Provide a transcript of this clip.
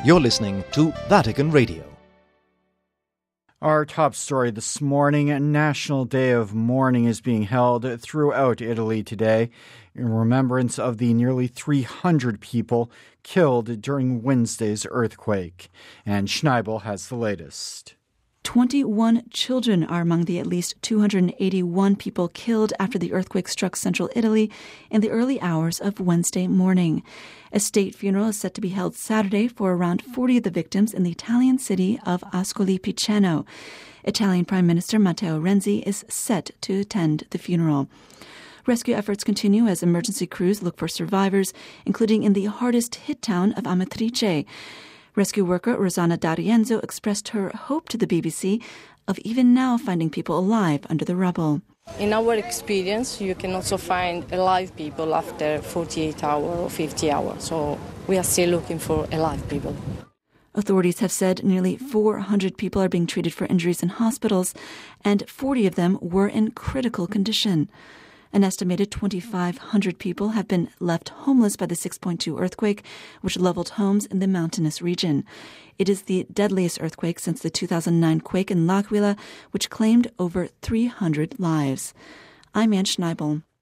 You're listening to Vatican Radio. Our top story this morning, a National Day of Mourning is being held throughout Italy today in remembrance of the nearly 300 people killed during Wednesday's earthquake. And Schneibel has the latest. 21 children are among the at least 281 people killed after the earthquake struck central Italy in the early hours of Wednesday morning. A state funeral is set to be held Saturday for around 40 of the victims in the Italian city of Ascoli Piceno. Italian Prime Minister Matteo Renzi is set to attend the funeral. Rescue efforts continue as emergency crews look for survivors, including in the hardest-hit town of Amatrice. Rescue worker Rosanna D'Arienzo expressed her hope to the BBC of even now finding people alive under the rubble. In our experience, you can also find alive people after 48 hours or 50 hours. So we are still looking for alive people. Authorities have said nearly 400 people are being treated for injuries in hospitals, and 40 of them were in critical condition. An estimated 2,500 people have been left homeless by the 6.2 earthquake, which leveled homes in the mountainous region. It is the deadliest earthquake since the 2009 quake in L'Aquila, which claimed over 300 lives. I'm Ann Schneibel.